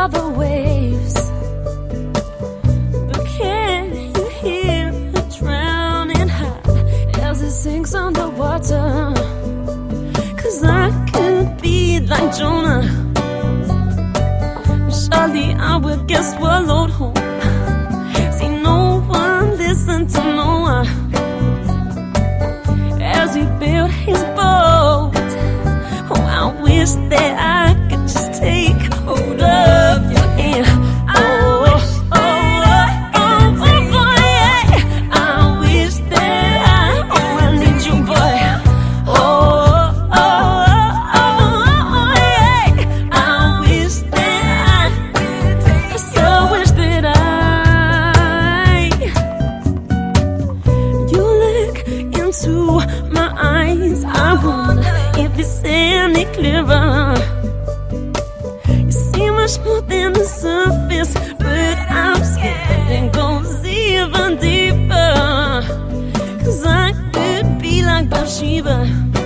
all the waves. But can you hear a drowning heart as it sinks underwater? 'Cause I could be like Jonah. Surely I will get swallowed whole. See, no one listened to Noah as he built his boat. Oh, I wish that I could just take hold of your hand. To my eyes, I wonder if it's any clearer. You see much more than the surface, but I'm scared it goes even deeper. 'Cause I could be like Bathsheba.